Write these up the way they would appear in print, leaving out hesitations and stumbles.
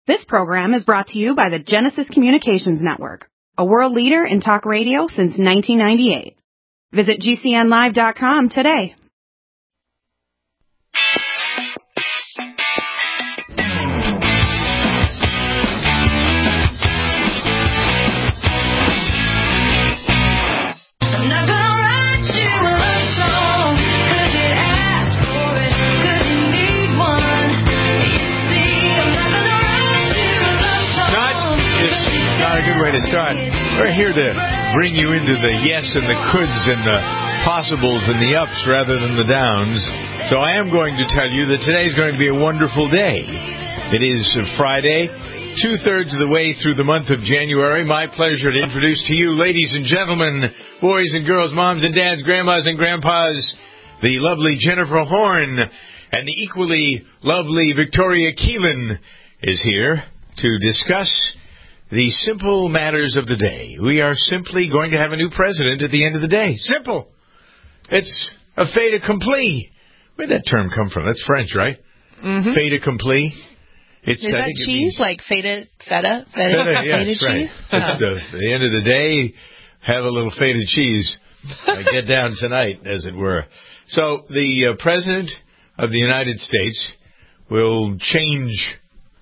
This program is brought to you by the Genesis Communications Network, a world leader in talk radio since 1998. Visit GCNlive.com today. Way to start. We're here to bring you into the yes and the coulds and the possibles and the ups rather than the downs. So I am going to tell you that today is going to be a wonderful day. It is Friday, 2/3 of the way through the month of January. My pleasure to introduce to you, ladies and gentlemen, boys and girls, moms and dads, grandmas and grandpas, the lovely Jennifer Horn, and the equally lovely Victoria Keelan is here to discuss the simple matters of the day. We are simply going to have a new president at the end of the day. Simple. It's a fait accompli. Where'd that term come from? That's French, right? Mm-hmm. Fait accompli. Is that cheese? Like feta? Yes, feta right. cheese? It's the end of the day, have a little feta cheese. Get down tonight, as it were. So the president of the United States will change.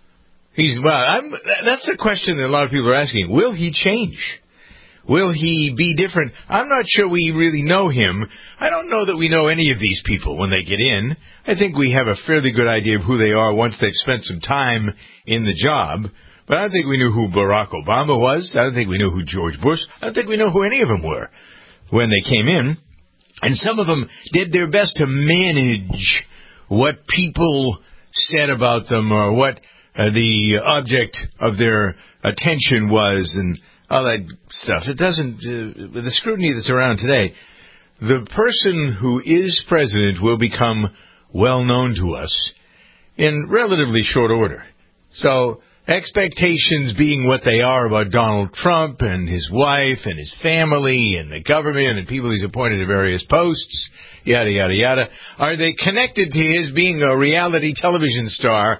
That's a question that a lot of people are asking. Will he change? Will he be different? I'm not sure we really know him. I don't know that we know any of these people when they get in. I think we have a fairly good idea of who they are once they've spent some time in the job. But I don't think we knew who Barack Obama was. I don't think we knew who George Bush. I don't think we know who any of them were when they came in. And some of them did their best to manage what people said about them or what the object of their attention was and all that stuff. It doesn't, with the scrutiny that's around today, the person who is president will become well known to us in relatively short order. So expectations being what they are about Donald Trump and his wife and his family and the government and people he's appointed to various posts, yada, yada, yada, are they connected to his being a reality television star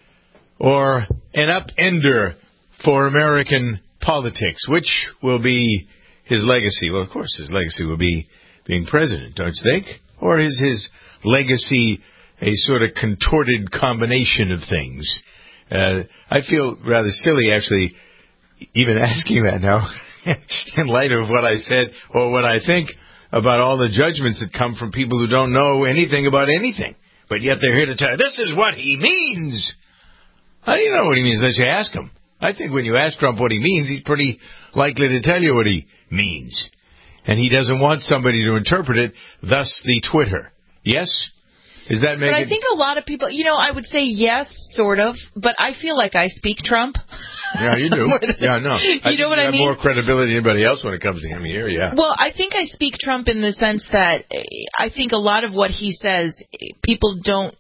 or an upender for American politics? Which will be his legacy? Well, of course, his legacy will be being president, don't you think? Or is his legacy a sort of contorted combination of things? I feel rather silly, actually, even asking that now, in light of what I said or what I think about all the judgments that come from people who don't know anything about anything. But yet they're here to tell you, this is what he means. How do you know what he means unless you ask him? I think when you ask Trump what he means, he's pretty likely to tell you what he means. And he doesn't want somebody to interpret it, thus the Twitter. Yes? Does that make it? But I think a lot of people, I would say yes, sort of, but I feel like I speak Trump. Yeah, you do. Yeah, no. You know what I mean? You have more credibility than anybody else when it comes to him here, yeah. Well, I think I speak Trump in the sense that I think a lot of what he says, people don't.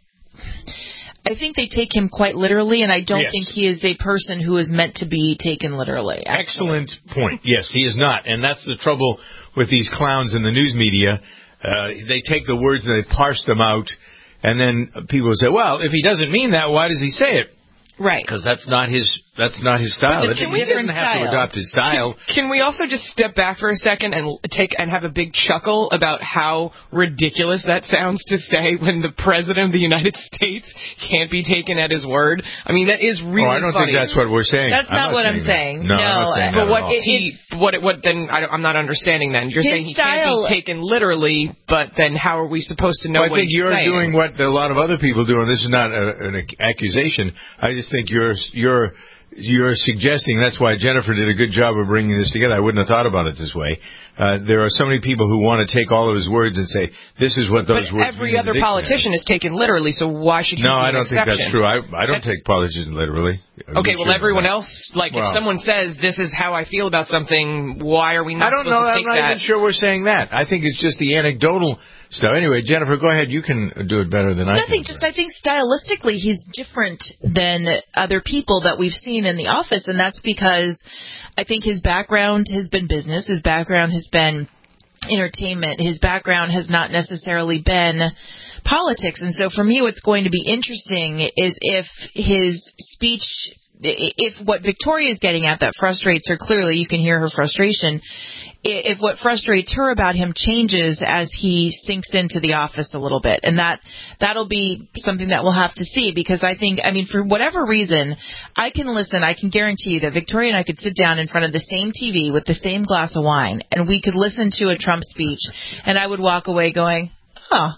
I think they take him quite literally, and I don't think he is a person who is meant to be taken literally. Actually. Excellent point. Yes, he is not. And that's the trouble with these clowns in the news media. They take the words and they parse them out, and then people say, well, if he doesn't mean that, why does he say it? Right. Because that's not his style. He doesn't have to adopt his style. Can we also just step back for a second and have a big chuckle about how ridiculous that sounds to say when the President of the United States can't be taken at his word? I mean, that is really I don't think that's what we're saying. That's not what I'm saying. No, I'm not saying that but then I'm not understanding then. You're saying he can't be taken literally, but then how are we supposed to know what he's saying? I think you're doing what a lot of other people do, and this is not an accusation. I just think you're suggesting, that's why Jennifer did a good job of bringing this together. I wouldn't have thought about it this way. There are so many people who want to take all of his words and say, this is what those words mean. But every other politician is taken literally, so why should he be an exception? No, I don't think that's true. I don't take politicians literally. Okay, well, everyone else, if someone says, this is how I feel about something, why are we not supposed to take that? I'm not even sure we're saying that. I think it's just the anecdotal stuff. Anyway, Jennifer, go ahead. You can do it better than I can. I think stylistically he's different than other people that we've seen in the office, and that's because I think his background has been business. His background has been entertainment. His background has not necessarily been politics. And so for me, what's going to be interesting is if his speech if what Victoria is getting at that frustrates her, clearly you can hear her frustration. If what frustrates her about him changes as he sinks into the office a little bit, and that'll be something that we'll have to see, because I mean, for whatever reason, I can guarantee you that Victoria and I could sit down in front of the same TV with the same glass of wine, and we could listen to a Trump speech, and I would walk away going, oh,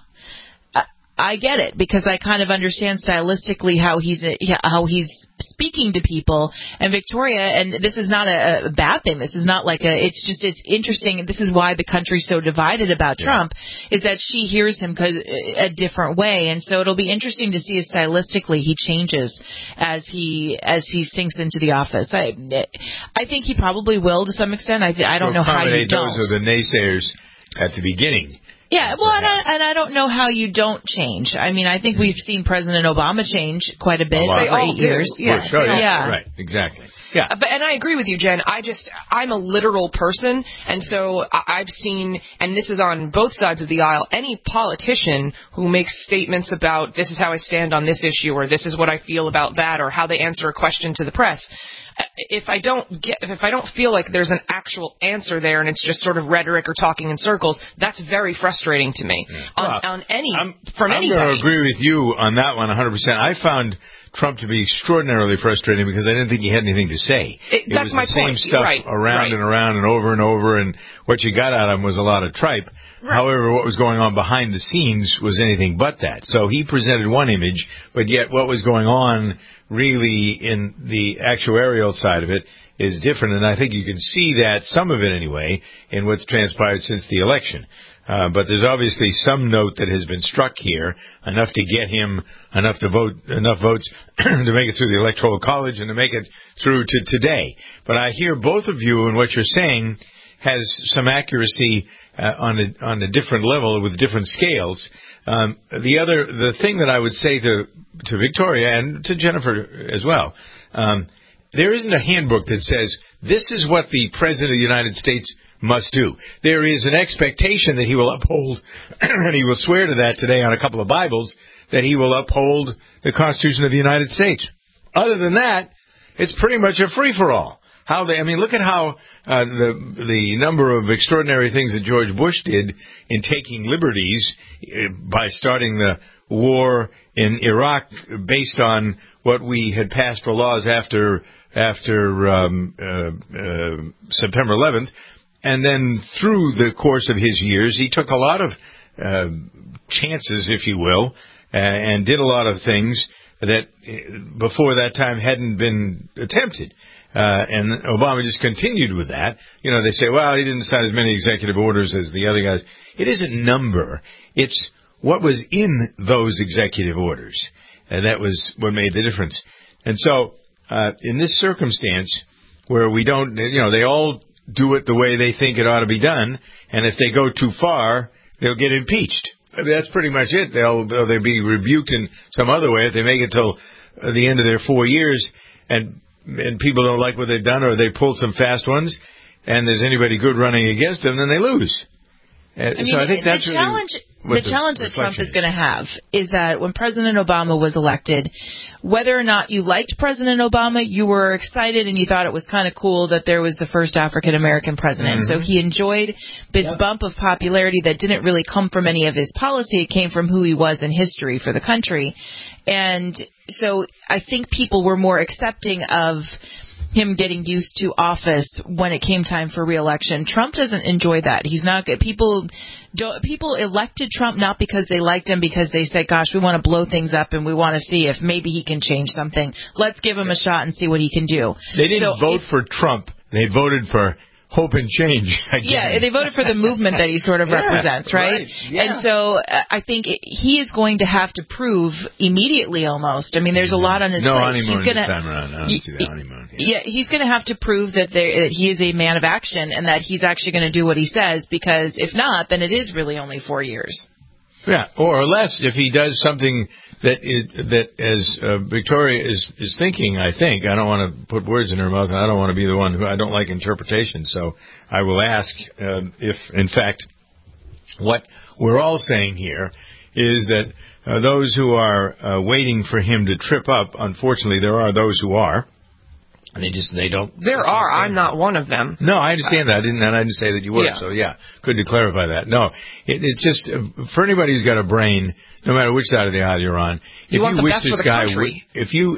I get it, because I kind of understand stylistically how he's speaking to people. And Victoria, and this is not a bad thing. This is not like it's interesting. This is why the country's so divided about Trump, is that she hears him a different way. And so it'll be interesting to see if stylistically he changes as he sinks into the office. I think he probably will to some extent. I don't know how you don't. Those are the naysayers at the beginning. Yeah, well, and I don't know how you don't change. I mean, I think we've seen President Obama change quite a bit for 8 years. Yeah, right, exactly. Yeah, and I agree with you, Jen. I'm a literal person, and so I've seen, and this is on both sides of the aisle, any politician who makes statements about this is how I stand on this issue, or this is what I feel about that, or how they answer a question to the press. If I don't feel like there's an actual answer there, and it's just sort of rhetoric or talking in circles, that's very frustrating to me. From anybody. I'm going to agree with you on that one 100%. I found Trump to be extraordinarily frustrating because I didn't think he had anything to say. That's my point. It was the same stuff around and around and over, and what you got out of him was a lot of tripe. Right. However, what was going on behind the scenes was anything but that. So he presented one image, but yet what was going on really in the actuarial side of it is different, and I think you can see that, some of it anyway, in what's transpired since the election. But there's obviously some note that has been struck here, enough to get him enough votes to make it through the Electoral College and to make it through to today. But I hear both of you, and what you're saying has some accuracy on a different level with different scales. The thing that I would say to Victoria and to Jennifer as well, there isn't a handbook that says this is what the President of the United States must do. There is an expectation that he will uphold, and he will swear to that today on a couple of Bibles, that he will uphold the Constitution of the United States. Other than that, it's pretty much a free-for-all. Look at how the number of extraordinary things that George Bush did in taking liberties by starting the war in Iraq based on what we had passed for laws after September 11th. And then through the course of his years, he took a lot of chances, if you will, and did a lot of things that before that time hadn't been attempted. And Obama just continued with that. You know, they say, well, he didn't sign as many executive orders as the other guys. It isn't number. It's what was in those executive orders. And that was what made the difference. And so, in this circumstance where we don't, they all do it the way they think it ought to be done, and if they go too far, they'll get impeached. That's pretty much it. They'll be rebuked in some other way if they make it till the end of their 4 years, and people don't like what they've done, or they pull some fast ones, and there's anybody good running against them, then they lose. So I think that's the challenge that Trump is going to have is that when President Obama was elected, whether or not you liked President Obama, you were excited and you thought it was kind of cool that there was the first African-American president. Mm-hmm. So he enjoyed this bump of popularity that didn't really come from any of his policy. It came from who he was in history for the country. And so I think people were more accepting of him getting used to office when it came time for re-election. Trump doesn't enjoy that. He's not good. People elected Trump not because they liked him, because they said, gosh, we want to blow things up and we want to see if maybe he can change something. Let's give him a shot and see what he can do. They didn't vote for Trump. They voted for hope and change. Again. Yeah, they voted for the movement that he sort of represents, right? Yeah. And so I think he is going to have to prove immediately almost. I mean, there's a lot on his plate. No honeymoon this time around. I don't see the honeymoon. Yeah, he's going to have to prove that he is a man of action and that he's actually going to do what he says, because if not, then it is really only 4 years. Yeah, or less if he does something that as Victoria is thinking, I think. I don't want to put words in her mouth, and I don't want to be the one who, I don't like interpretation, so I will ask if, in fact, what we're all saying here is that those who are waiting for him to trip up, unfortunately there are those who are, They don't. There are. I'm not one of them. No, I understand that. I didn't say that you were. Yeah. So good to clarify that. No, it's just for anybody who's got a brain, no matter which side of the aisle you're on. You want the wish best this for the guy, country. if you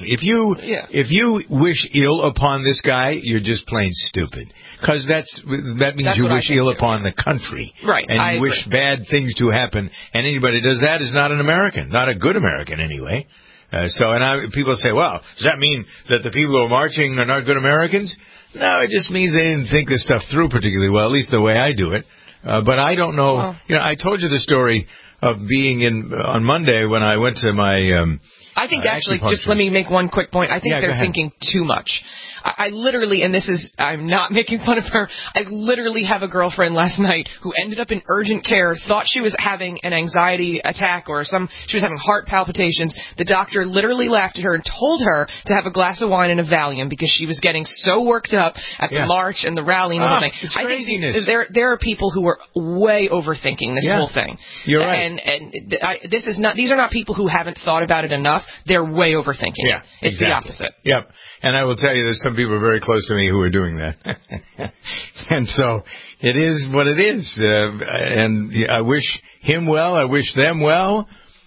wish ill upon this guy, you're just plain stupid. Because that means you wish ill upon the country, right? And you wish bad things to happen. And anybody who does that is not an American, not a good American anyway. People say, well, does that mean that the people who are marching are not good Americans? No, it just means they didn't think this stuff through particularly well, at least the way I do it. But I don't know. Well, I told you the story of being on Monday when I went to my I think actually, just let me make one quick point. I think they're thinking too much. I literally, and I'm not making fun of her, I literally have a girlfriend last night who ended up in urgent care, thought she was having an anxiety attack or she was having heart palpitations. The doctor literally laughed at her and told her to have a glass of wine and a Valium because she was getting so worked up at the march and the rally and the whole thing. It's I craziness. think there are people who are way overthinking this whole thing. You're right. These are not people who haven't thought about it enough. They're way overthinking. Yeah, it's the opposite. Yep. And I will tell you, there's some people very close to me who are doing that. And so it is what it is. And I wish him well. I wish them well.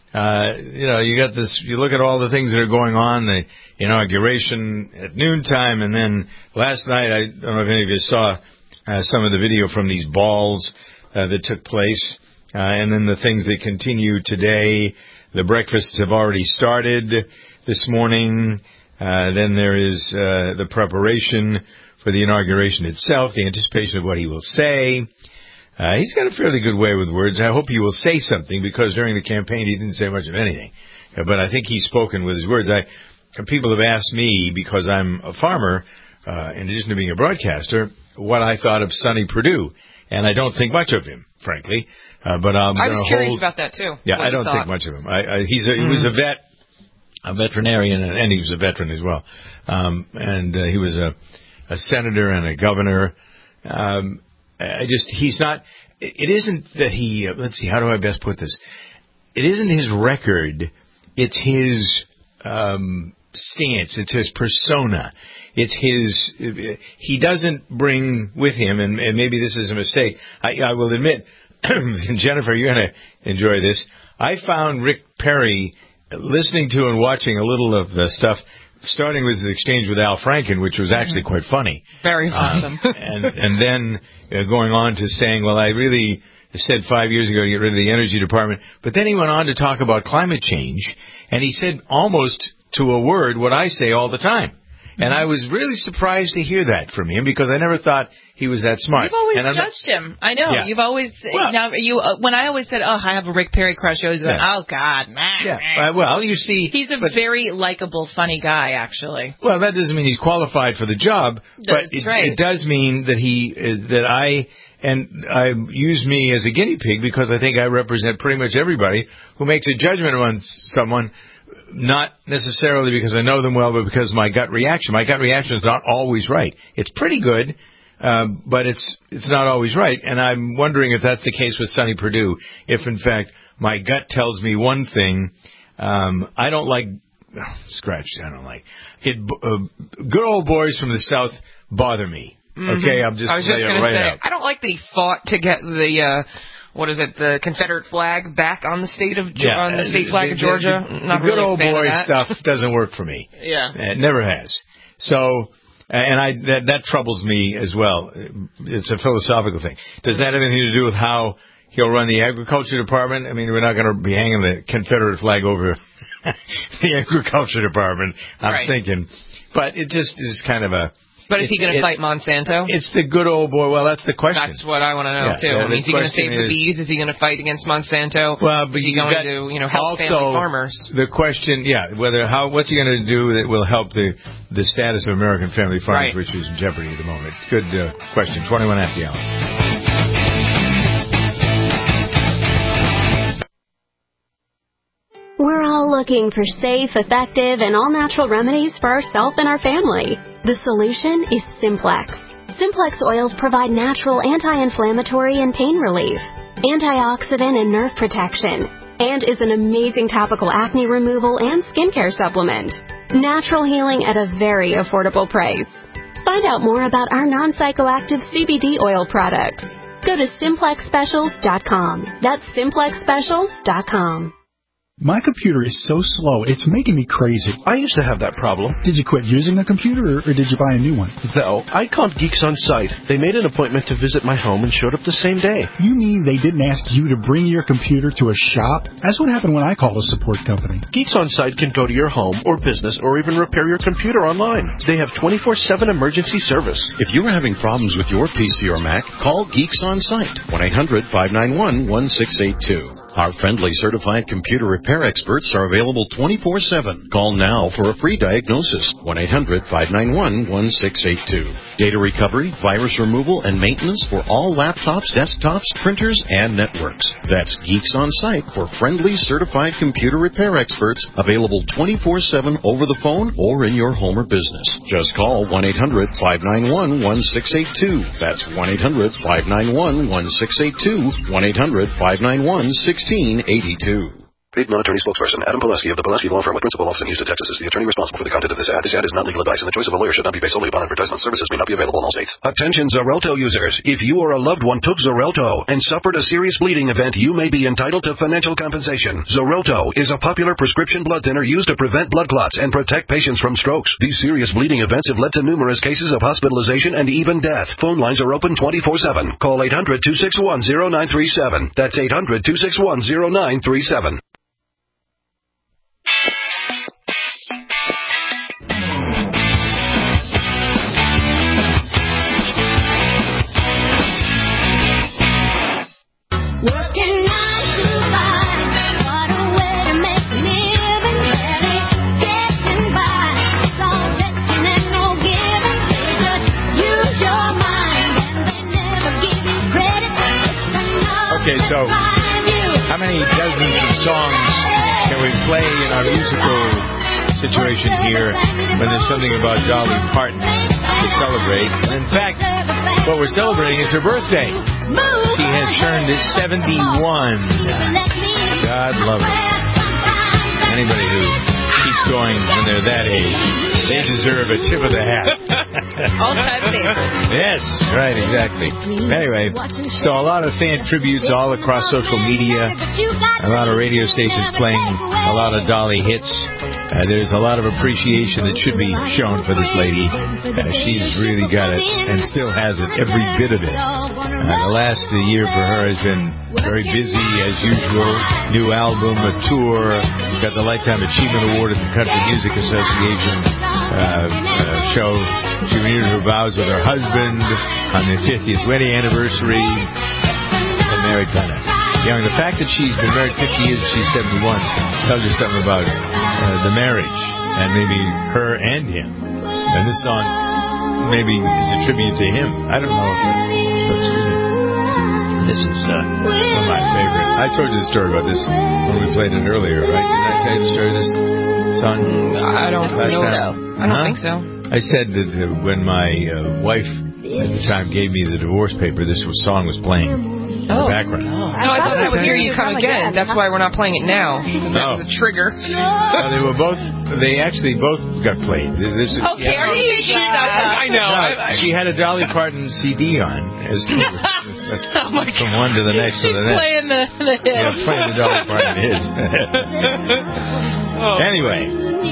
You got this, you look at all the things that are going on, the inauguration at noontime. And then last night, I don't know if any of you saw some of the video from these balls that took place. And then the things that continue today. The breakfasts have already started this morning. Then there is the preparation for the inauguration itself, the anticipation of what he will say. He's got a fairly good way with words. I hope he will say something, because during the campaign he didn't say much of anything. But I think he's spoken with his words. People have asked me, because I'm a farmer, in addition to being a broadcaster, what I thought of Sonny Perdue. And I don't think much of him, frankly. But I was curious about that, too. Yeah, I don't think much of him. He was a vet. A veterinarian, and he was a veteran as well. He was a senator and a governor. He's not, it isn't that he, let's see, how do I best put this? It isn't his record, it's his stance, it's his persona. It's he doesn't bring with him, and maybe this is a mistake, I will admit, and Jennifer, you're going to enjoy this, I found Rick Perry listening to and watching a little of the stuff, starting with his exchange with Al Franken, which was actually quite funny. Very awesome. And then going on to saying, well, I really said 5 years ago to get rid of the energy department. But then he went on to talk about climate change, and he said almost to a word what I say all the time. And I was really surprised to hear that from him, because I never thought he was that smart. You've always judged him. I know. Yeah. You've always when I always said, "Oh, I have a Rick Perry crush," you always went, "Oh God, man." Yeah. Well, you see, he's a very likable, funny guy, actually. Well, that doesn't mean he's qualified for the job, but it does mean that I use me as a guinea pig, because I think I represent pretty much everybody who makes a judgment on someone. Not necessarily because I know them well, but because my gut reaction is not always right. It's pretty good, but it's not always right. And I'm wondering if that's the case with Sonny Perdue. If, in fact, my gut tells me one thing, I don't like it. Good old boys from the South bother me. Okay, I'm just I was just going to say, I don't like that he fought to get the the Confederate flag back on the state flag of Georgia. The good old boy stuff doesn't work for me. Yeah, it never has. So, and that troubles me as well. It's a philosophical thing. Does that have anything to do with how he'll run the agriculture department? I mean, we're not going to be hanging the Confederate flag over the agriculture department. I'm thinking, but it just is kind of a. But is he going to fight Monsanto? It's the good old boy. Well, that's the question. That's what I want to know, too. Is he going to save the bees? Is he going to fight against Monsanto? Well, but is he going to help family farmers? The question, what's he going to do that will help the status of American family farmers, which is in jeopardy at the moment? Good question. 21 after the hour. We're all looking for safe, effective, and all-natural remedies for ourselves and our family. The solution is Simplex. Simplex oils provide natural anti-inflammatory and pain relief, antioxidant and nerve protection, and is an amazing topical acne removal and skincare supplement. Natural healing at a very affordable price. Find out more about our non-psychoactive CBD oil products. Go to SimplexSpecials.com. That's SimplexSpecials.com. My computer is so slow, it's making me crazy. I used to have that problem. Did you quit using the computer, or did you buy a new one? No, I called Geeks On Site. They made an appointment to visit my home and showed up the same day. You mean they didn't ask you to bring your computer to a shop? That's what happened when I called a support company. Geeks On Site can go to your home or business or even repair your computer online. They have 24/7 emergency service. If you are having problems with your PC or Mac, call Geeks On Site, 1-800-591-1682. Our friendly certified computer repair experts are available 24/7. Call now for a free diagnosis, 1-800-591-1682. Data recovery, virus removal, and maintenance for all laptops, desktops, printers, and networks. That's Geeks On Site for friendly certified computer repair experts, available 24/7 over the phone or in your home or business. Just call 1-800-591-1682. That's 1-800-591-1682, 1-800-591-1682. Paid non-attorney spokesperson Adam Pileski of the Pileski Law Firm with principal office in Houston, Texas, is the attorney responsible for the content of this ad. This ad is not legal advice, and the choice of a lawyer should not be based solely upon advertisement. Services may not be available in all states. Attention Xarelto users. If you or a loved one took Xarelto and suffered a serious bleeding event, you may be entitled to financial compensation. Xarelto is a popular prescription blood thinner used to prevent blood clots and protect patients from strokes. These serious bleeding events have led to numerous cases of hospitalization and even death. Phone lines are open 24/7. Call 800-261-0937. That's 800-261-0937. Okay, so how many dozens of songs can we play in our musical situation here when there's something about Dolly Parton to celebrate? And in fact, what we're celebrating is her birthday. She has turned 71. God love her. Anybody who keeps going when they're that age, they deserve a tip of the hat. All-time favorite. Yes, right, exactly. Anyway, so a lot of fan tributes all across social media, a lot of radio stations playing a lot of Dolly hits. There's a lot of appreciation that should be shown for this lady. She's really got it and still has it, every bit of it. The last year for her has been very busy as usual. New album, a tour, got the Lifetime Achievement Award at the Country Music Association show. She renewed her vows with her husband on their 50th wedding anniversary. And married kind of young. The fact that she's been married 50 years and she's 71 tells you something about the marriage and maybe her and him. And this song maybe is a tribute to him. I don't know if that's what's true. This is one of my favorites. I told you the story about this when we played it earlier, right? Didn't I tell you the story of this song? I don't think so. I said that when my wife at the time gave me the divorce paper, this song was playing in the background. No, I thought that was Here You Come Again. That's why we're not playing it now. That was a trigger. They were both. They actually both got played. Okay, are you sure? I know. She had a Dolly Parton CD on. From one to the next to the next. Playing the hits. Playing the Dolly Parton hits. Anyway,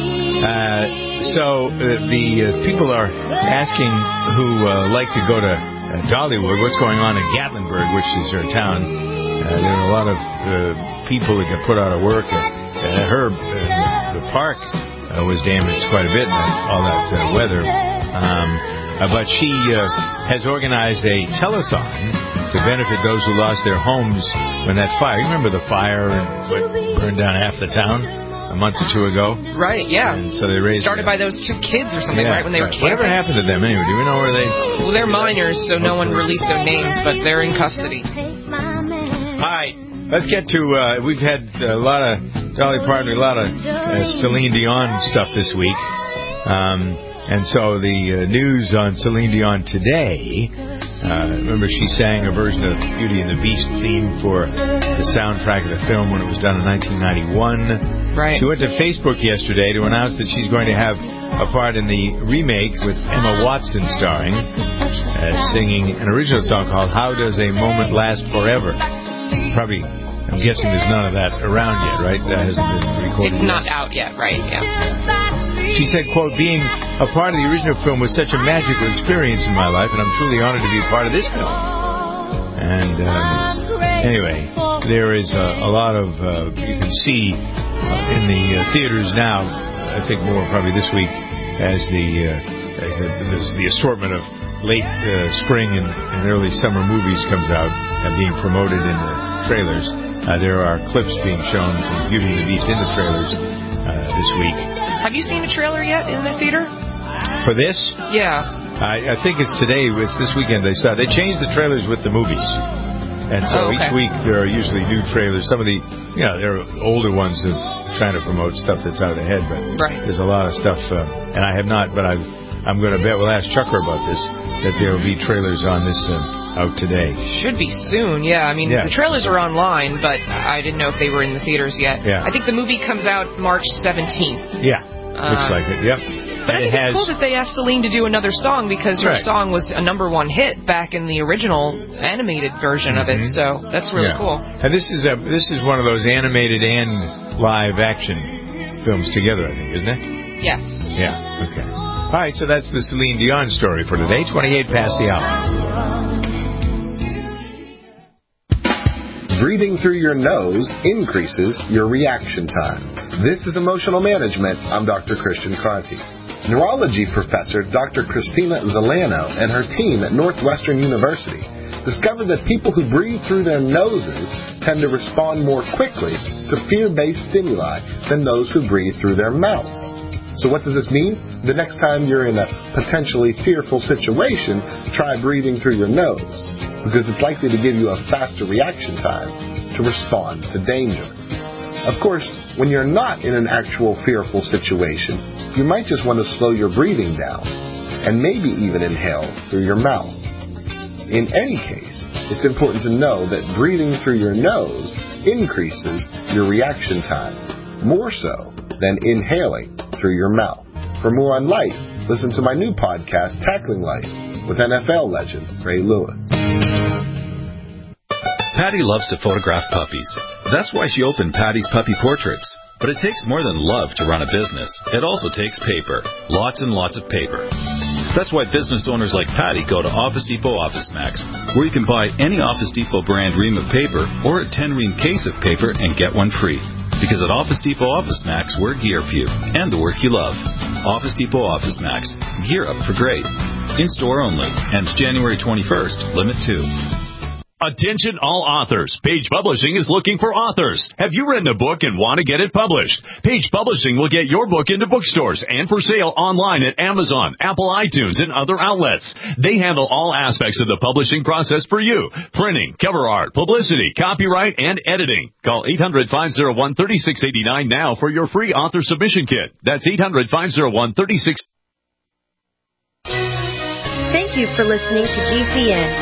so the people are asking who like to go to Dollywood, what's going on in Gatlinburg, which is her town. There are a lot of people that got put out of work. The park was damaged quite a bit in all that weather. But she has organized a telethon to benefit those who lost their homes when that fire. You remember the fire and burned down half the town a month or two ago? Right, yeah. And so they raised started by those two kids or something, right, when they were camping. Whatever happened to them anyway? Do we know where they... Well, they're minors, so no one released their names, but they're in custody. All right, let's get to... we've had a lot of Dolly Parton, a lot of Celine Dion stuff this week. And so the news on Celine Dion today... remember, she sang a version of Beauty and the Beast theme for the soundtrack of the film when it was done in 1991. Right. She went to Facebook yesterday to announce that she's going to have a part in the remake with Emma Watson starring, singing an original song called How Does a Moment Last Forever. Probably, I'm guessing there's none of that around yet, right? That hasn't been recorded. It's not out yet, right? Yeah. She said, quote, being a part of the original film was such a magical experience in my life, and I'm truly honored to be a part of this film. And anyway, there is a lot of, you can see in the theaters now, I think more probably this week, as the assortment of late spring and early summer movies comes out and being promoted in the trailers. There are clips being shown from Beauty and the Beast in the trailers this week. Have you seen a trailer yet in the theater? For this? Yeah. I think it's today. It's this weekend they start. They changed the trailers with the movies. And so each week there are usually new trailers. Some of the, there are older ones of trying to promote stuff that's out ahead. But there's a lot of stuff, and I have not, but I'm going to bet, we'll ask Chucker about this, that there will be trailers on this out today. Should be soon, yeah. I mean, the trailers are online, but I didn't know if they were in the theaters yet. Yeah. I think the movie comes out March 17th. Yeah, looks like it, yep. But I think it's cool that they asked Celine to do another song because her song was a #1 hit back in the original animated version of it, so that's really cool. And this is one of those animated and live action films together, I think, isn't it? Yes. Yeah, okay. All right, so that's the Celine Dion story for today, 28 past the hour. Breathing through your nose increases your reaction time. This is Emotional Management. I'm Dr. Christian Conti. Neurology professor Dr. Christina Zalano and her team at Northwestern University discovered that people who breathe through their noses tend to respond more quickly to fear-based stimuli than those who breathe through their mouths. So what does this mean? The next time you're in a potentially fearful situation, try breathing through your nose, because it's likely to give you a faster reaction time to respond to danger. Of course, when you're not in an actual fearful situation, you might just want to slow your breathing down, and maybe even inhale through your mouth. In any case, it's important to know that breathing through your nose increases your reaction time, more so than inhaling through your mouth. For more on life, listen to my new podcast, Tackling Life, with NFL legend Ray Lewis. Patty loves to photograph puppies. That's why she opened Patty's Puppy Portraits. But it takes more than love to run a business. It also takes paper. Lots and lots of paper. That's why business owners like Patty go to Office Depot Office Max, where you can buy any Office Depot brand ream of paper or a 10-ream case of paper and get one free. Because at Office Depot Office Max, we're gear for you and the work you love. Office Depot Office Max. Gear up for great. In-store only. Ends January 21st. Limit 2. Attention all authors. Page Publishing is looking for authors. Have you written a book and want to get it published? Page Publishing will get your book into bookstores and for sale online at Amazon, Apple iTunes, and other outlets. They handle all aspects of the publishing process for you. Printing, cover art, publicity, copyright, and editing. Call 800-501-3689 now for your free author submission kit. That's 800-501-3689. Thank you for listening to GCN.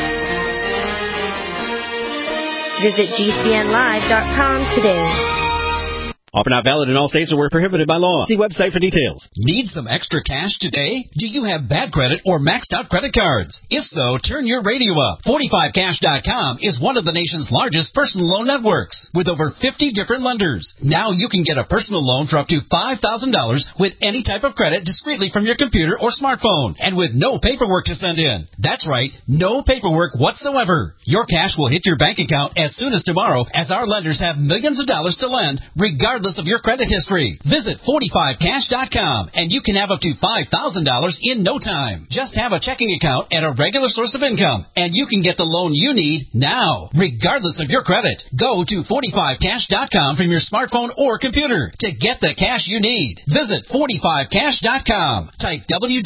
Visit GCNlive.com today. Offer not valid in all states or where prohibited by law. See website for details. Need some extra cash today? Do you have bad credit or maxed out credit cards? If so, turn your radio up. 45cash.com is one of the nation's largest personal loan networks with over 50 different lenders. Now you can get a personal loan for up to $5,000 with any type of credit discreetly from your computer or smartphone and with no paperwork to send in. That's right, no paperwork whatsoever. Your cash will hit your bank account as soon as tomorrow as our lenders have millions of dollars to lend regardless of your credit history. Visit 45cash.com and you can have up to $5,000 in no time. Just have a checking account and a regular source of income and you can get the loan you need now, regardless of your credit. Go to 45cash.com from your smartphone or computer to get the cash you need. Visit 45cash.com. Type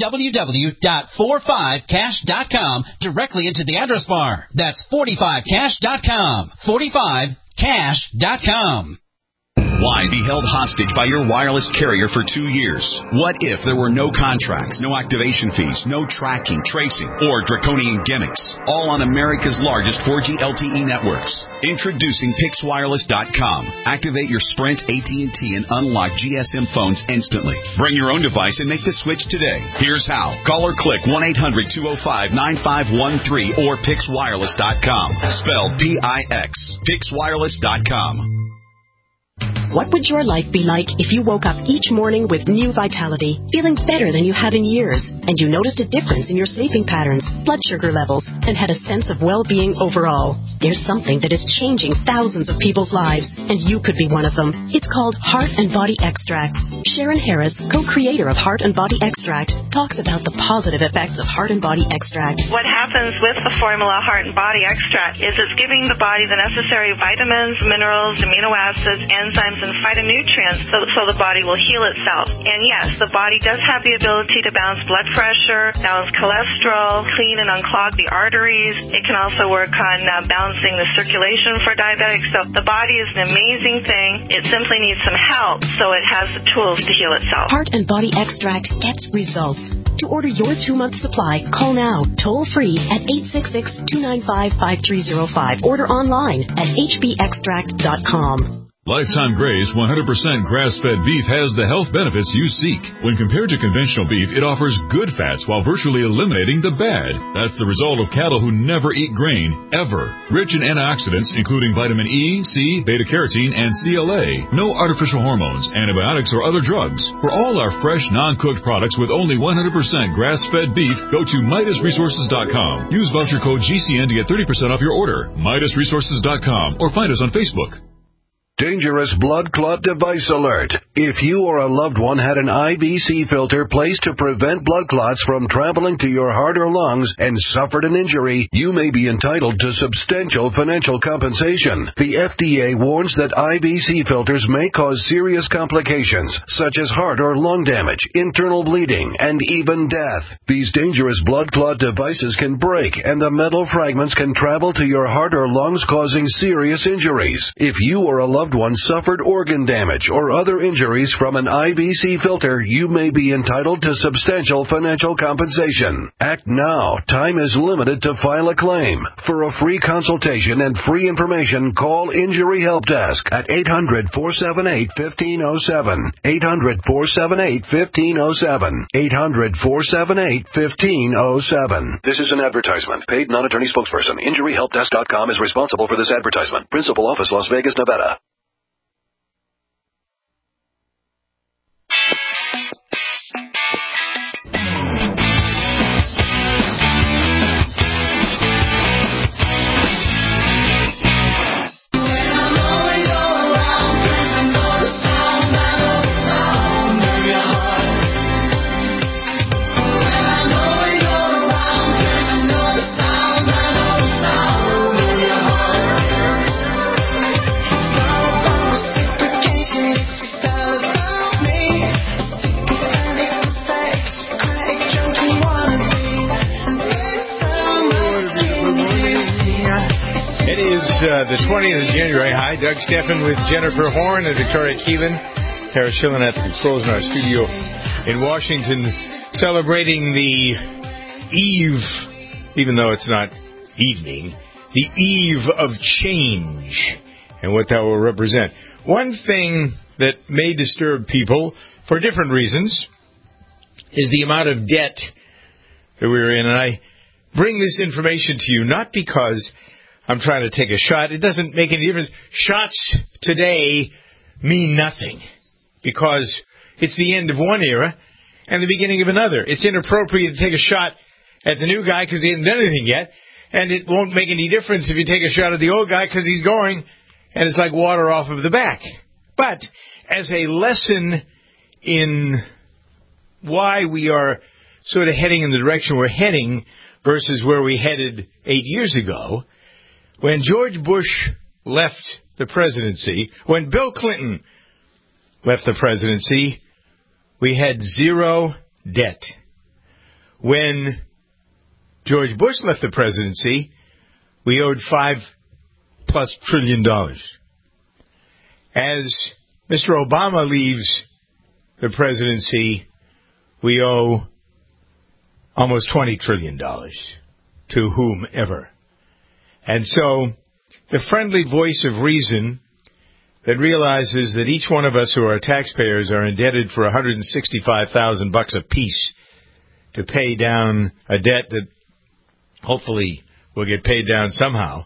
www.45cash.com directly into the address bar. That's 45cash.com. 45cash.com. Why be held hostage by your wireless carrier for 2 years? What if there were no contracts, no activation fees, no tracking, tracing, or draconian gimmicks, all on America's largest 4G LTE networks? Introducing PixWireless.com. Activate your Sprint, AT&T, and unlock GSM phones instantly. Bring your own device and make the switch today. Here's how. Call or click 1-800-205-9513 or PixWireless.com. Spelled P-I-X. PixWireless.com. What would your life be like if you woke up each morning with new vitality, feeling better than you have in years, and you noticed a difference in your sleeping patterns, blood sugar levels, and had a sense of well-being overall? There's something that is changing thousands of people's lives, and you could be one of them. It's called Heart and Body Extract. Sharon Harris, co-creator of Heart and Body Extract, talks about the positive effects of Heart and Body Extract. What happens with the formula Heart and Body Extract is it's giving the body the necessary vitamins, minerals, amino acids, enzymes, and phytonutrients so the body will heal itself. And yes, the body does have the ability to balance blood pressure, balance cholesterol, clean and unclog the arteries. It can also work on balancing the circulation for diabetics. So the body is an amazing thing. It simply needs some help so it has the tools to heal itself. Heart and Body Extract gets results. To order your 2-month supply, call now, toll free at 866-295-5305. Order online at hbextract.com. Lifetime Graze 100% grass-fed beef has the health benefits you seek. When compared to conventional beef, it offers good fats while virtually eliminating the bad. That's the result of cattle who never eat grain, ever. Rich in antioxidants, including vitamin E, C, beta-carotene, and CLA. No artificial hormones, antibiotics, or other drugs. For all our fresh, non-cooked products with only 100% grass-fed beef, go to MidasResources.com. Use voucher code GCN to get 30% off your order. MidasResources.com or find us on Facebook. Dangerous blood clot device alert. If you or a loved one had an IVC filter placed to prevent blood clots from traveling to your heart or lungs and suffered an injury, you may be entitled to substantial financial compensation. The FDA warns that IVC filters may cause serious complications, such as heart or lung damage, internal bleeding, and even death. These dangerous blood clot devices can break, and the metal fragments can travel to your heart or lungs, causing serious injuries. If you or a loved one suffered organ damage or other injuries from an IVC filter, you may be entitled to substantial financial compensation. Act now. Time is limited to file a claim. For a free consultation and free information, call Injury Help Desk at 800-478-1507. 800-478-1507. 800-478-1507. This is an advertisement. Paid non-attorney spokesperson. InjuryHelpDesk.com is responsible for this advertisement. Principal office, Las Vegas, Nevada. The 20th of January. Hi, Doug Steffen with Jennifer Horn and Victoria Keelan. Tara Schillen at the controls in our studio in Washington, celebrating the eve, even though it's not evening, the eve of change and what that will represent. One thing that may disturb people for different reasons is the amount of debt that we're in. And I bring this information to you not because I'm trying to take a shot. It doesn't make any difference. Shots today mean nothing because it's the end of one era and the beginning of another. It's inappropriate to take a shot at the new guy because he hasn't done anything yet, and it won't make any difference if you take a shot at the old guy because he's going, and it's like water off of the back. But as a lesson in why we are sort of heading in the direction we're heading versus where we headed 8 years ago, when George Bush left the presidency, when Bill Clinton left the presidency, we had zero debt. When George Bush left the presidency, we owed $5+ trillion. As Mr. Obama leaves the presidency, we owe almost $20 trillion to whomever. And so the friendly voice of reason that realizes that each one of us who are taxpayers are indebted for $165,000 apiece to pay down a debt that hopefully will get paid down somehow.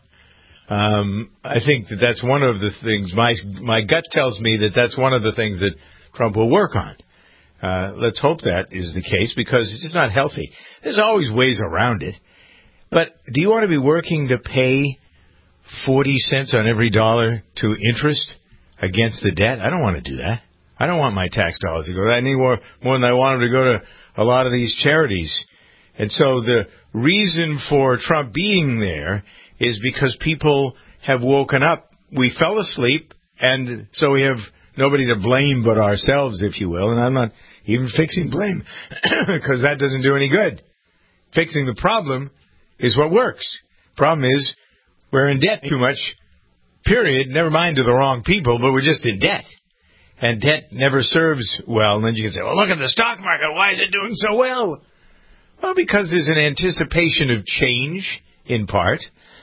I think that that's one of the things, my gut tells me that that's one of the things that Trump will work on. Let's hope that is the case, because it's just not healthy. There's always ways around it. But do you want to be working to pay 40 cents on every dollar to interest against the debt? I don't want to do that. I don't want my tax dollars to go to that any more than I want them to go to a lot of these charities. And so the reason for Trump being there is because people have woken up. We fell asleep, and so we have nobody to blame but ourselves, if you will. And I'm not even fixing blame, because that doesn't do any good. Fixing the problem is what works. Problem is, we're in debt too much, period. Never mind to the wrong people, but we're just in debt. And debt never serves well. And then you can say, well, look at the stock market. Why is it doing so well? Well, because there's an anticipation of change, in part.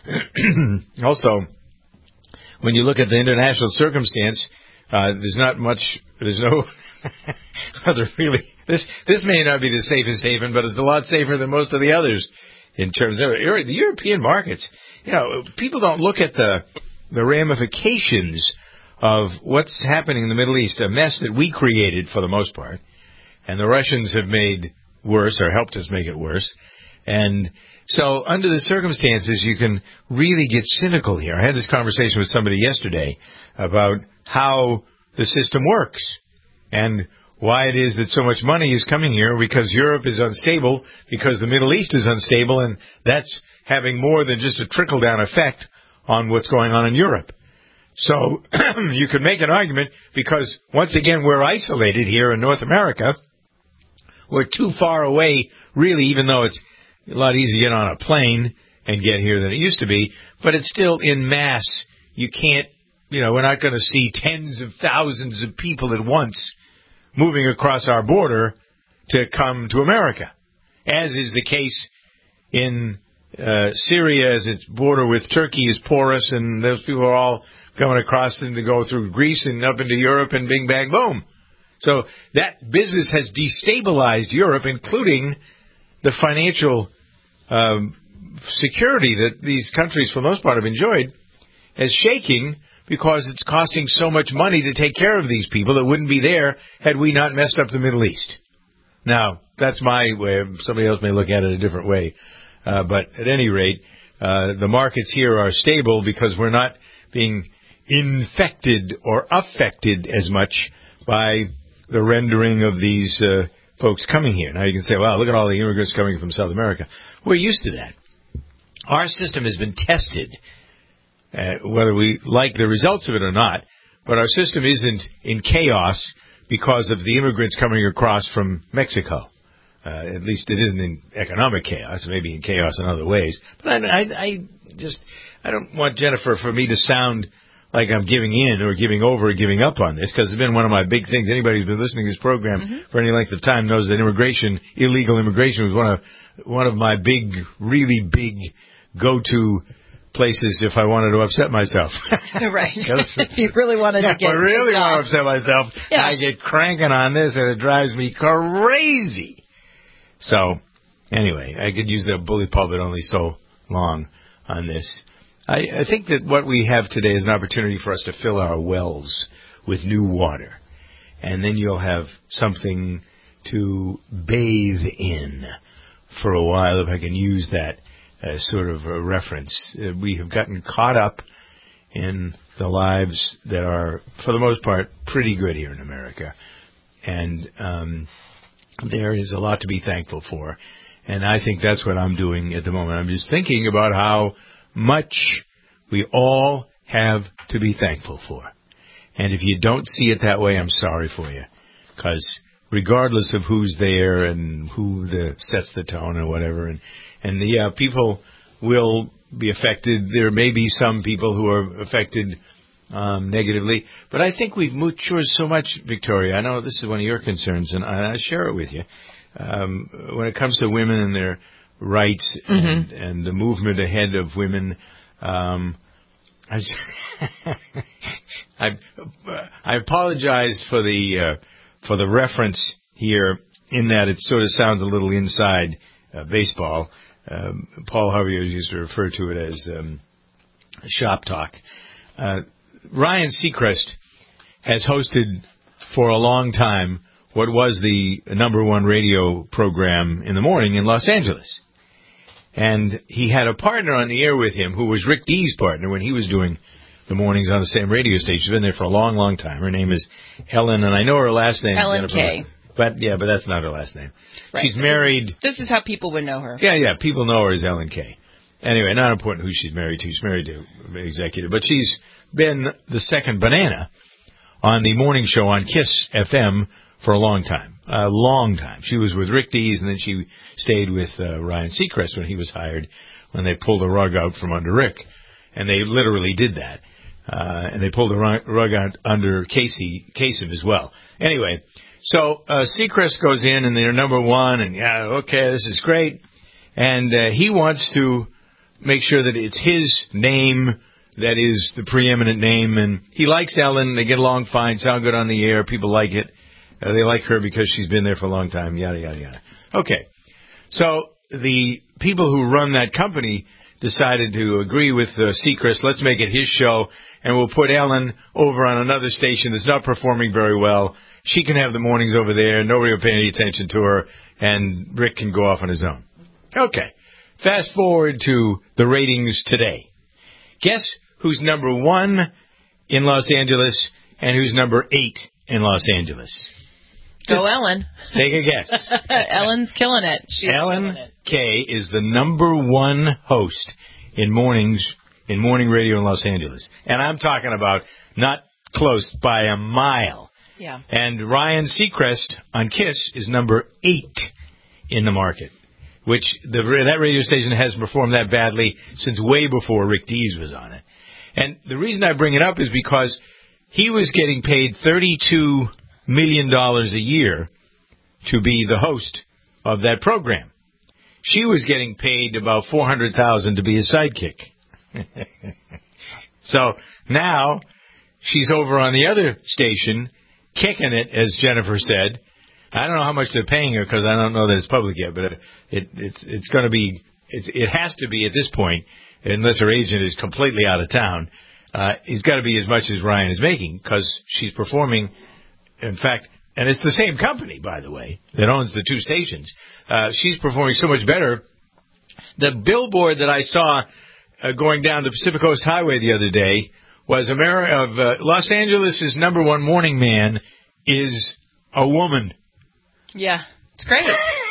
Also, when you look at the international circumstance, there's no other really. This may not be the safest haven, but it's a lot safer than most of the others in terms of the European markets. You know, people don't look at the ramifications of what's happening in the Middle East, a mess that we created for the most part, and the Russians have made worse or helped us make it worse. And so under the circumstances, you can really get cynical here. I had this conversation with somebody yesterday about how the system works and why it is that so much money is coming here, because Europe is unstable, because the Middle East is unstable, and that's having more than just a trickle-down effect on what's going on in Europe. So you could make an argument, because once again we're isolated here in North America. We're too far away, really, even though it's a lot easier to get on a plane and get here than it used to be. But it's still in mass. You can't, we're not going to see tens of thousands of people at once moving across our border to come to America, as is the case in Syria, as its border with Turkey is porous, and those people are all coming across and to go through Greece and up into Europe and bing, bang, boom. So that business has destabilized Europe, including the financial security that these countries, for the most part, have enjoyed, as shaking because it's costing so much money to take care of these people that wouldn't be there had we not messed up the Middle East. Now, that's my way. Somebody else may look at it a different way. But at any rate, the markets here are stable because we're not being infected or affected as much by the rendering of these folks coming here. Now you can say, wow, look at all the immigrants coming from South America. We're used to that. Our system has been tested, whether we like the results of it or not, but our system isn't in chaos because of the immigrants coming across from Mexico. At least it isn't in economic chaos, maybe in chaos in other ways. But I don't want, Jennifer, for me to sound like I'm giving in or giving over or giving up on this, because it's been one of my big things. Anybody who's been listening to this program for any length of time knows that illegal immigration was one of my really big go-to places if I wanted to upset myself. Right. If you really wanted to get... If I really want to upset myself, I get cranking on this and it drives me crazy. So, anyway, I could use the bully pulpit only so long on this. I think that what we have today is an opportunity for us to fill our wells with new water. And then you'll have something to bathe in for a while, if I can use that as sort of a reference. We have gotten caught up in the lives that are, for the most part, pretty good here in America. And there is a lot to be thankful for. And I think that's what I'm doing at the moment. I'm just thinking about how much we all have to be thankful for. And if you don't see it that way, I'm sorry for you. Because regardless of who's there and who sets the tone and whatever, and people will be affected. There may be some people who are affected negatively. But I think we've matured so much, Victoria. I know this is one of your concerns, and I share it with you. When it comes to women and their rights and the movement ahead of women, I apologize for the reference here, in that it sort of sounds a little inside baseball. Paul Harvey used to refer to it as shop talk. Ryan Seacrest has hosted for a long time what was the number one radio program in the morning in Los Angeles. And he had a partner on the air with him who was Rick Dees' partner when he was doing the mornings on the same radio station. She's been there for a long, long time. Her name is Ellen, and I know her last name. Ellen Kay. But that's not her last name. Right. She's married. This is how people would know her. Yeah, people know her as Ellen Kay. Anyway, not important who she's married to. She's married to an executive. But she's been the second banana on the morning show on KISS FM for a long time. A long time. She was with Rick Dees, and then she stayed with Ryan Seacrest when he was hired, when they pulled the rug out from under Rick. And they literally did that. And they pulled the rug out under Kasem as well. Anyway, so Seacrest goes in, and they're number one, and this is great. And he wants to make sure that it's his name that is the preeminent name. And he likes Ellen. They get along fine, sound good on the air. People like it. They like her because she's been there for a long time, yada, yada, yada. Okay. So the people who run that company decided to agree with Seacrest. Let's make it his show, and we'll put Ellen over on another station that's not performing very well. She can have the mornings over there. Nobody will pay any attention to her, and Rick can go off on his own. Okay. Fast forward to the ratings today. Guess who's number one in Los Angeles and who's number 8 in Los Angeles? Go Ellen. Take a guess. Ellen's killing it. Ellen Kay is the number one host in morning radio in Los Angeles. And I'm talking about not close, by a mile. Yeah. And Ryan Seacrest on KISS is number 8 in the market, which that radio station hasn't performed that badly since way before Rick Dees was on it. And the reason I bring it up is because he was getting paid $32 million a year to be the host of that program. She was getting paid about $400,000 to be his sidekick. So now she's over on the other station, kicking it, as Jennifer said. I don't know how much they're paying her because I don't know that it's public yet, but it's going to be. It has to be at this point, unless her agent is completely out of town. It's got to be as much as Ryan is making because she's performing. In fact, and it's the same company, by the way, that owns the two stations. She's performing so much better. The billboard that I saw going down the Pacific Coast Highway the other day was Los Angeles' number one morning man is a woman. Yeah, it's great.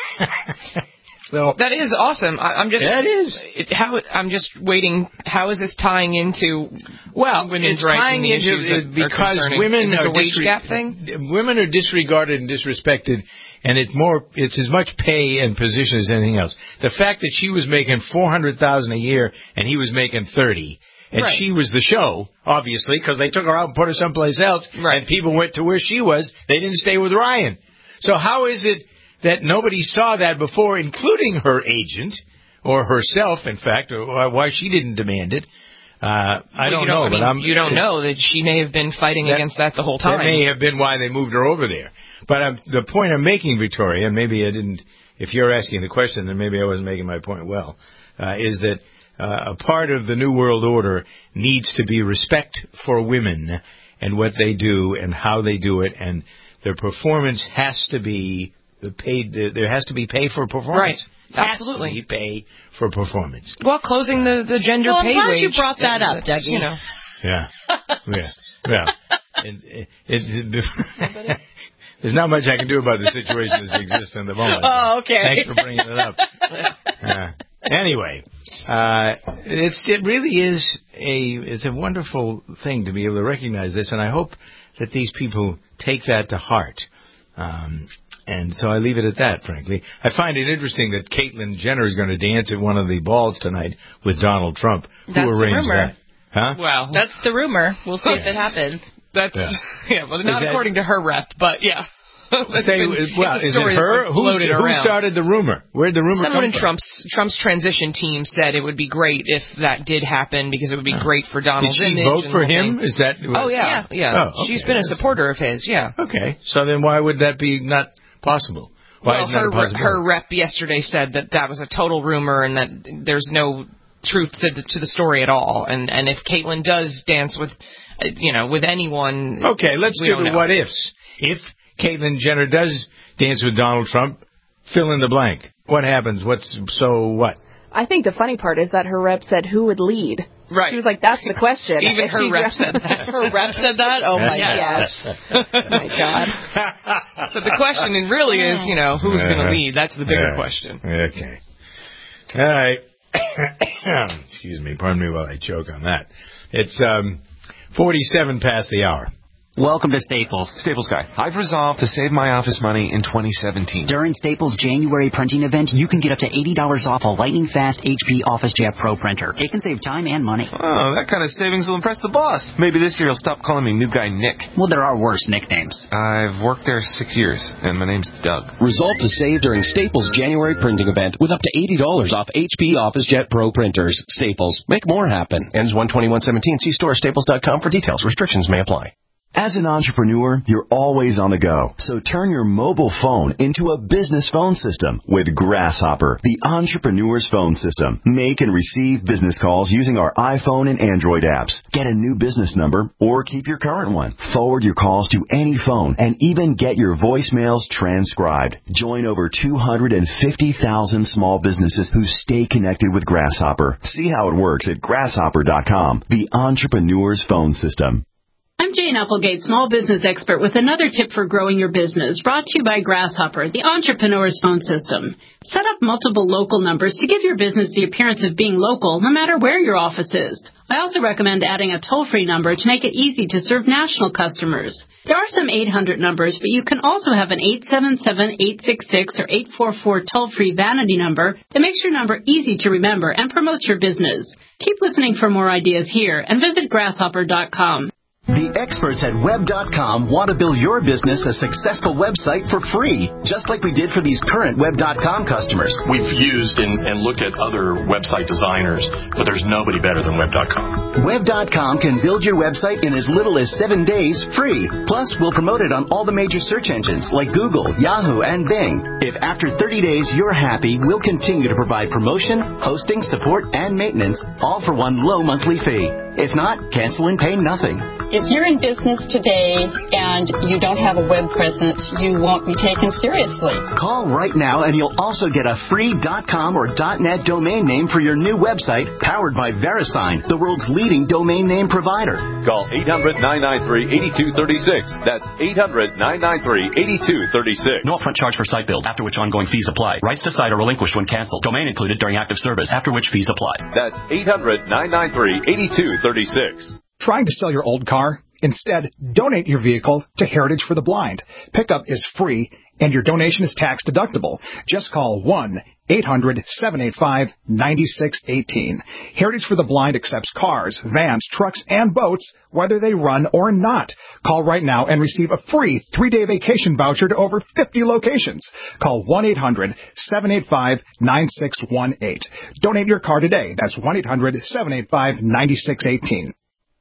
So that is awesome. I'm just waiting. How is this tying into women's rights and the issues that because are women are a wage gap thing? Women are disregarded and disrespected, and it's as much pay and position as anything else. The fact that she was making $400,000 a year and he was making $30,000. And she was the show, obviously, because they took her out and put her someplace else, and people went to where she was. They didn't stay with Ryan. So how is it that nobody saw that before, including her agent, or herself, in fact, or why she didn't demand it? I don't know. You don't know that she may have been fighting against that the whole time. That may have been why they moved her over there. But the point I'm making, Victoria, and maybe I didn't, if you're asking the question, then maybe I wasn't making my point well, is that a part of the New World Order needs to be respect for women and what they do and how they do it, and their performance has to be paid. There has to be pay for performance. Right. Absolutely. Has to be pay for performance. Well, closing the gender pay wage. I'm glad you brought that up, Dougie. You know. Yeah. There's not much I can do about the situation as it exists in the moment. Oh, okay. Thanks for bringing it up. Anyway, it really is it's a wonderful thing to be able to recognize this, and I hope that these people take that to heart. And so I leave it at that, frankly. I find it interesting that Caitlyn Jenner is going to dance at one of the balls tonight with Donald Trump. That's Who arranged the rumor. that? Huh? Well, that's the rumor. We'll see if it happens. That's well, not according to her rep, but yeah. Is it her? Who started the rumor? Where'd the rumor Someone come from? in Trump's transition team said it would be great if that did happen because it would be great for Donald's image. Did she vote for him? Is that? Oh yeah. Oh, okay. She's been a supporter of his. Yeah. Okay. So then why would that be not possible? Why is that a possibility? Her rep yesterday said that was a total rumor and that there's no truth to the story at all. And if Caitlyn does dance with, with anyone. Okay, let's do the what ifs. If Caitlyn Jenner does dance with Donald Trump, fill in the blank. What happens? What? I think the funny part is that her rep said who would lead. Right. She was like, that's the question. Even her rep said that. Her rep said that? Oh, my gosh. My God. So the question really is, who's going to lead? That's the bigger question. Okay. All right. Excuse me. Pardon me while I choke on that. It's 47 past the hour. Welcome to Staples. Staples Guy. I've resolved to save my office money in 2017. During Staples' January printing event, you can get up to $80 off a lightning-fast HP OfficeJet Pro printer. It can save time and money. Oh, that kind of savings will impress the boss. Maybe this year he'll stop calling me New Guy Nick. Well, there are worse nicknames. I've worked there 6 years, and my name's Doug. Resolve to save during Staples' January printing event with up to $80 off HP OfficeJet Pro printers. Staples. Make more happen. Ends 1/21/17. See store staples.com for details. Restrictions may apply. As an entrepreneur, you're always on the go. So turn your mobile phone into a business phone system with Grasshopper, the entrepreneur's phone system. Make and receive business calls using our iPhone and Android apps. Get a new business number or keep your current one. Forward your calls to any phone and even get your voicemails transcribed. Join over 250,000 small businesses who stay connected with Grasshopper. See how it works at grasshopper.com, the entrepreneur's phone system. I'm Jane Applegate, small business expert, with another tip for growing your business, brought to you by Grasshopper, the entrepreneur's phone system. Set up multiple local numbers to give your business the appearance of being local, no matter where your office is. I also recommend adding a toll-free number to make it easy to serve national customers. There are some 800 numbers, but you can also have an 877-866 or 844 toll-free vanity number that makes your number easy to remember and promotes your business. Keep listening for more ideas here and visit grasshopper.com. The experts at Web.com want to build your business a successful website for free, just like we did for these current Web.com customers. We've used and looked at other website designers, but there's nobody better than Web.com. Web.com can build your website in as little as 7 days free. Plus, we'll promote it on all the major search engines like Google, Yahoo, and Bing. If after 30 days you're happy, we'll continue to provide promotion, hosting, support, and maintenance, all for one low monthly fee. If not, cancel and pay nothing. If you're in business today and you don't have a web presence, you won't be taken seriously. Call right now and you'll also get a free .com or .net domain name for your new website, powered by VeriSign, the world's leading domain name provider. Call 800-993-8236. That's 800-993-8236. No upfront charge for site build, after which ongoing fees apply. Rights to site are relinquished when canceled. Domain included during active service, after which fees apply. That's 800-993-8236. Trying to sell your old car? Instead, donate your vehicle to Heritage for the Blind. Pickup is free, and your donation is tax deductible. Just call 1-800-785-9618. Heritage for the Blind accepts cars, vans, trucks, and boats, whether they run or not. Call right now and receive a free 3-day vacation voucher to over 50 locations. Call 1-800-785-9618. Donate your car today. That's 1-800-785-9618.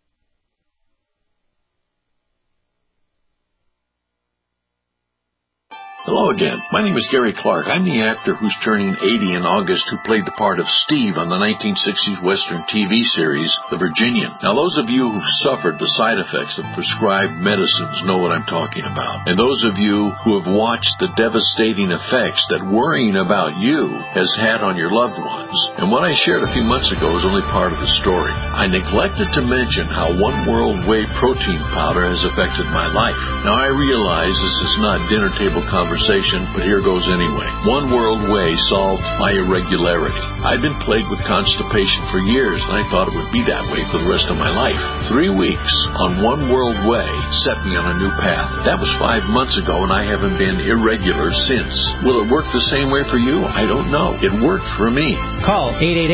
Hello again. My name is Gary Clark. I'm the actor who's turning 80 in August who played the part of Steve on the 1960s Western TV series, The Virginian. Now, those of you who suffered the side effects of prescribed medicines know what I'm talking about. And those of you who have watched the devastating effects that worrying about you has had on your loved ones. And what I shared a few months ago is only part of the story. I neglected to mention how One World Whey protein powder has affected my life. Now, I realize this is not dinner table conversation, but here goes anyway. One World Whey solved my irregularity. I'd been plagued with constipation for years, and I thought it would be that way for the rest of my life. 3 weeks on One World Whey set me on a new path. That was 5 months ago, and I haven't been irregular since. Will it work the same way for you? I don't know. It worked for me. Call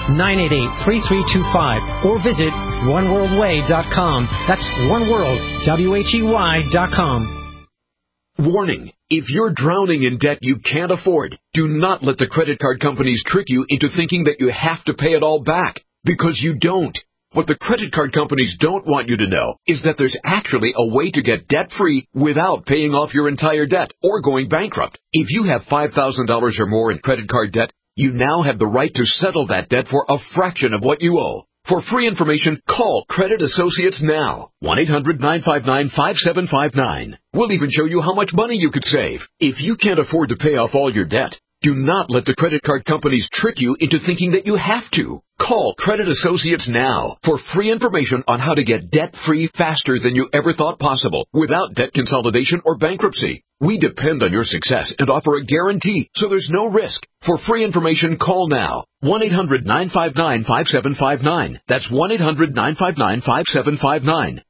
988-3325 or visit oneworldway.com. That's oneworld.com. Warning. If you're drowning in debt you can't afford, do not let the credit card companies trick you into thinking that you have to pay it all back, because you don't. What the credit card companies don't want you to know is that there's actually a way to get debt-free without paying off your entire debt or going bankrupt. If you have $5,000 or more in credit card debt, you now have the right to settle that debt for a fraction of what you owe. For free information, call Credit Associates now. 1-800-959-5759. We'll even show you how much money you could save. If you can't afford to pay off all your debt, do not let the credit card companies trick you into thinking that you have to. Call Credit Associates now for free information on how to get debt-free faster than you ever thought possible without debt consolidation or bankruptcy. We depend on your success and offer a guarantee, so there's no risk. For free information, call now. 1-800-959-5759. That's 1-800-959-5759.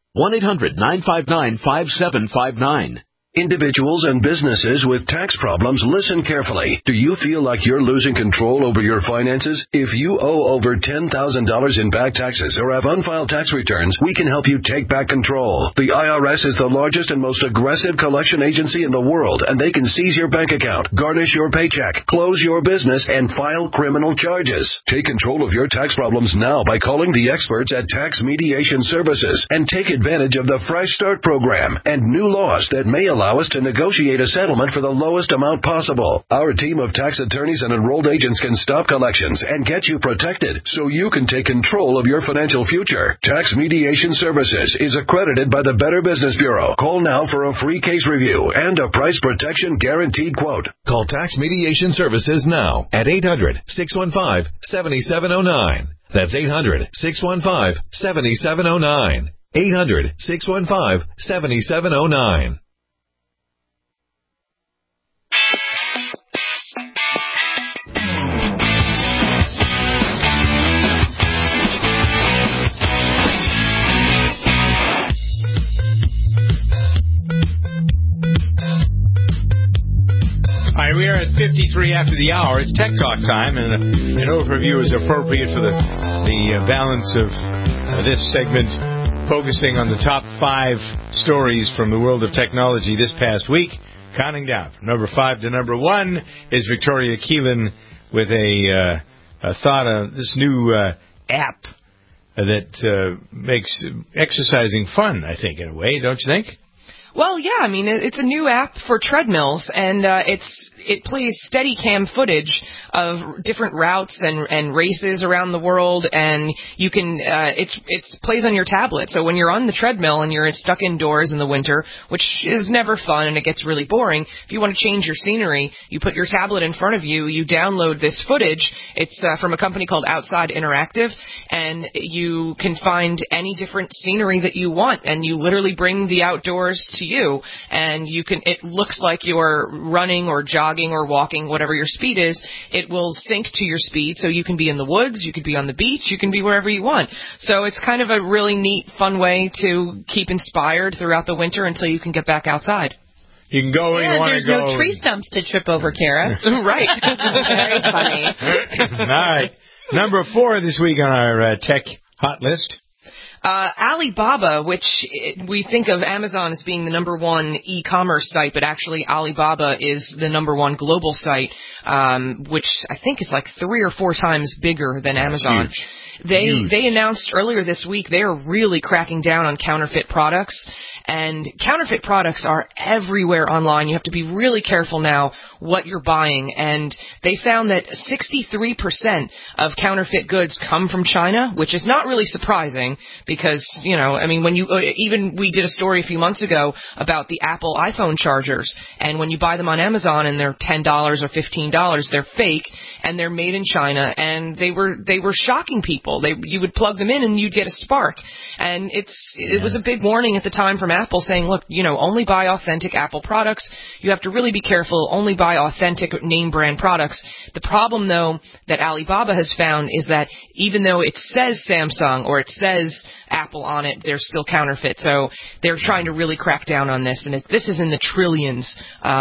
1-800-959-5759. Individuals and businesses with tax problems, listen carefully. Do you feel like you're losing control over your finances? If you owe over $10,000 in back taxes or have unfiled tax returns, we can help you take back control. The IRS is the largest and most aggressive collection agency in the world, and they can seize your bank account, garnish your paycheck, close your business, and file criminal charges. Take control of your tax problems now by calling the experts at Tax Mediation Services and take advantage of the Fresh Start program and new laws that may allow us to negotiate a settlement for the lowest amount possible. Our team of tax attorneys and enrolled agents can stop collections and get you protected so you can take control of your financial future. Tax Mediation Services is accredited by the Better Business Bureau. Call now for a free case review and a price protection guaranteed quote. Call Tax Mediation Services now at 800-615-7709. That's 800-615-7709. 800-615-7709. All right, we are at 53 after the hour. It's Tech Talk time, and an overview is appropriate for the balance of this segment, focusing on the top 5 stories from the world of technology this past week. Counting down from number 5 to number 1 is Victoria Keelan with a thought on this new app that makes exercising fun, I think, in a way, don't you think? Well, yeah, I mean, it's a new app for treadmills, and it plays Steadicam footage of different routes and races around the world, and you can it plays on your tablet. So when you're on the treadmill and you're stuck indoors in the winter, which is never fun and it gets really boring, if you want to change your scenery, you put your tablet in front of you, you download this footage. It's from a company called Outside Interactive, and you can find any different scenery that you want, and you literally bring the outdoors to you, and it looks like you're running or jogging or walking, whatever your speed is. It will sync to your speed, so you can be in the woods, you could be on the beach, you can be wherever you want. So it's kind of a really neat, fun way to keep inspired throughout the winter until you can get back outside. You can go where you want to go. There's no tree stumps to trip over, Kara. Right. Very funny. All right. Number 4 this week on our tech hot list. Alibaba, which we think of Amazon as being the number 1 e-commerce site, but actually Alibaba is the number 1 global site, which I think is like 3 or 4 times bigger than Amazon. Huge. They announced earlier this week they are really cracking down on counterfeit products. And counterfeit products are everywhere online. You have to be really careful now what you're buying. And they found that 63% of counterfeit goods come from China, which is not really surprising because, when we did a story a few months ago about the Apple iPhone chargers. And when you buy them on Amazon and they're $10 or $15, they're fake and they're made in China. And they were shocking people. Apple. You would plug them in and you'd get a spark. And it was a big warning at the time from Apple saying, look, only buy authentic Apple products. You have to really be careful. Only buy authentic name brand products. The problem, though, that Alibaba has found is that even though it says Samsung or it says Apple on it, they're still counterfeit. So they're trying to really crack down on this. And this is in the trillions.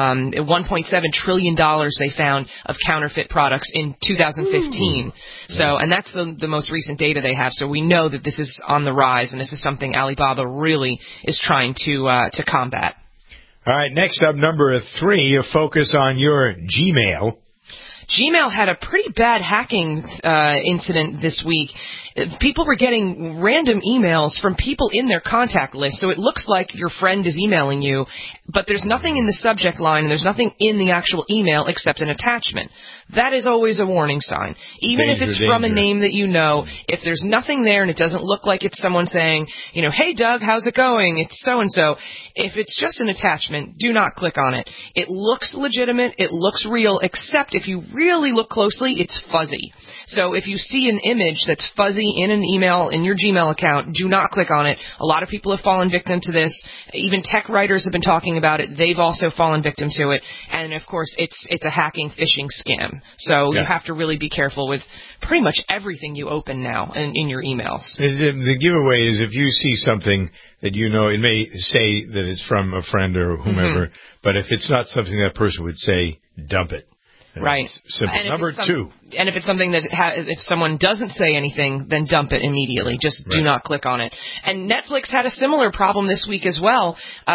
$1.7 trillion they found of counterfeit products in 2015. So, and that's the most recent data they have. So we know that this is on the rise, and this is something Alibaba really is trying to combat. All right, next up, number 3, a focus on your Gmail. Gmail had a pretty bad hacking incident this week. People were getting random emails from people in their contact list, so it looks like your friend is emailing you, but there's nothing in the subject line and there's nothing in the actual email except an attachment. That is always a warning sign. Even if it's from a name that you know, if there's nothing there and it doesn't look like it's someone saying, hey Doug, how's it going? It's so-and-so. If it's just an attachment, do not click on it. It looks legitimate, it looks real, except if you really look closely, it's fuzzy. So if you see an image that's fuzzy in an email, in your Gmail account, do not click on it. A lot of people have fallen victim to this. Even tech writers have been talking about it. They've also fallen victim to it. And, of course, it's a hacking phishing scam. So you have to really be careful with pretty much everything you open now in your emails. The giveaway is if you see something that it may say that it's from a friend or whomever, but if it's not something that person would say, dump it. Right. Simple. Number 2. And if it's something that if someone doesn't say anything, then dump it immediately. Just do not click on it. And Netflix had a similar problem this week as well.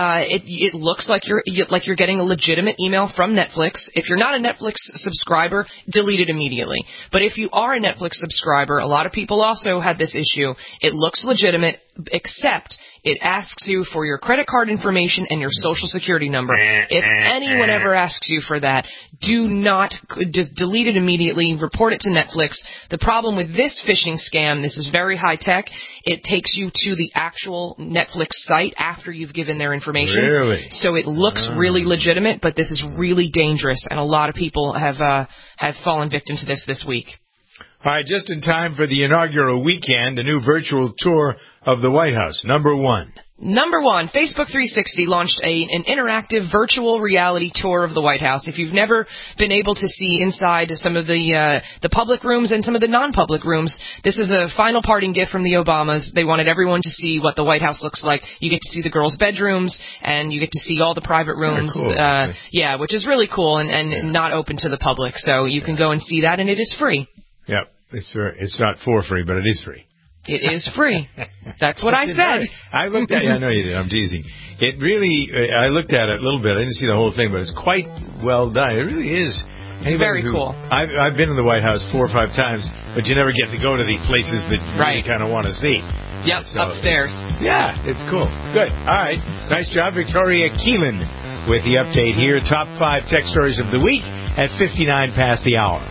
It looks like you're getting a legitimate email from Netflix. If you're not a Netflix subscriber, delete it immediately. But if you are a Netflix subscriber, a lot of people also had this issue. It looks legitimate, except it asks you for your credit card information and your social security number. If anyone ever asks you for that, do not just delete it immediately. Report it to Netflix. The problem with this phishing scam, this is very high tech. It takes you to the actual Netflix site after you've given their information. Really? So it looks really legitimate, but this is really dangerous, and a lot of people have fallen victim to this week. All right, just in time for the inaugural weekend, a new virtual tour of the White House. Number 1. Number 1, Facebook 360 launched an interactive virtual reality tour of the White House. If you've never been able to see inside some of the public rooms and some of the non-public rooms, this is a final parting gift from the Obamas. They wanted everyone to see what the White House looks like. You get to see the girls' bedrooms, and you get to see all the private rooms. Cool, which is really cool and not open to the public. So you can go and see that, and it is free. Yep, it's not for free, but it is free. It is free. That's what I said. I looked at it. I know you did. I'm teasing. It really, I looked at it a little bit. I didn't see the whole thing, but it's quite well done. It really is. It's very cool. I've been in the White House 4 or 5 times, but you never get to go to the places that you really kind of want to see. Yep, so, upstairs. Yeah, it's cool. Good. All right. Nice job, Victoria Keelan, with the update here. Top 5 tech stories of the week at 59 past the hour.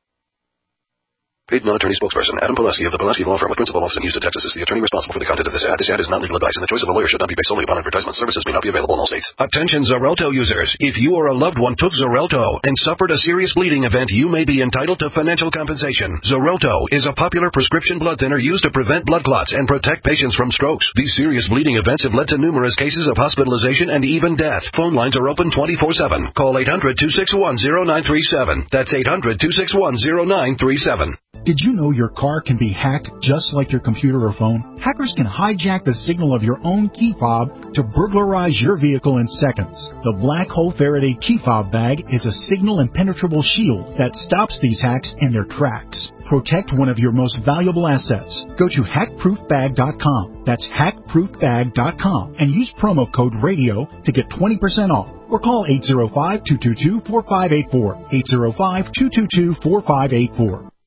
Paid non-attorney spokesperson Adam Pulaski of the Pulaski Law Firm with principal office in Houston, Texas is the attorney responsible for the content of this ad. This ad is not legal advice, and the choice of a lawyer should not be based solely upon advertisement. Services may not be available in all states. Attention Xarelto users. If you or a loved one took Xarelto and suffered a serious bleeding event, you may be entitled to financial compensation. Xarelto is a popular prescription blood thinner used to prevent blood clots and protect patients from strokes. These serious bleeding events have led to numerous cases of hospitalization and even death. Phone lines are open 24/7. Call 800-261-0937. That's 800-261-0937. Did you know your car can be hacked just like your computer or phone? Hackers can hijack the signal of your own key fob to burglarize your vehicle in seconds. The Black Hole Faraday key fob bag is a signal impenetrable shield that stops these hacks in their tracks. Protect one of your most valuable assets. Go to hackproofbag.com. That's hackproofbag.com and use promo code RADIO to get 20% off. Or call 805-222-4584. 805-222-4584.